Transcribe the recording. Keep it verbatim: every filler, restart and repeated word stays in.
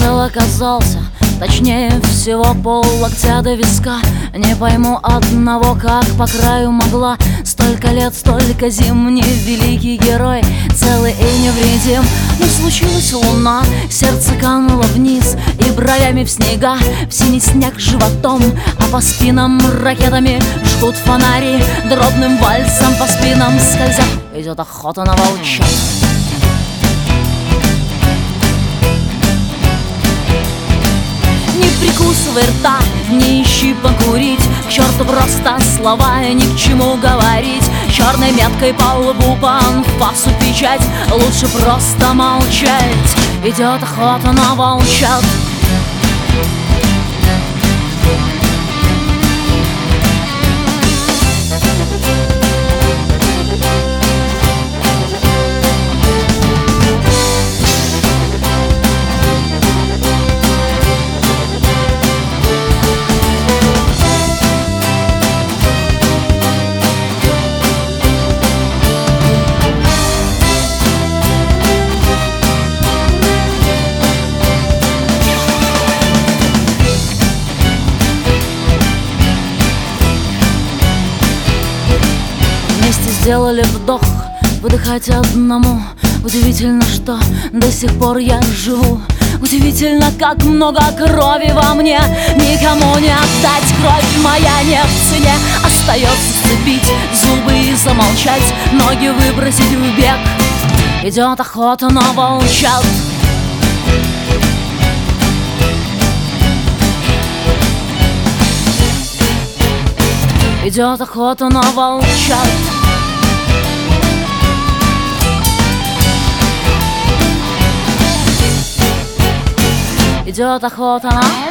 Прицел оказался точнее всего пол локтя до виска. Не пойму одного, как по краю могла столько лет, столько зим. Не великий герой, целый и невредим. Но случилась луна, сердце кануло вниз, и бровями в снега, в синий снег животом. А по спинам ракетами жгут фонари, дробным вальсом по спинам скользят. Идет охота на волчат. Не прикусывай рта, не ищи покурить, к черту просто слова, ни к чему говорить. Черной меткой по лбу, по анфасу печать, лучше просто молчать. Идет охота на волчат. Сделали вдох, выдыхать одному. Удивительно, что до сих пор я живу. Удивительно, как много крови во мне. Никому не отдать, кровь моя не в цене. Остается сцепить зубы и замолчать, ноги выбросить в бег. Идет охота на волчат. Идет охота на волчат. Идет охота на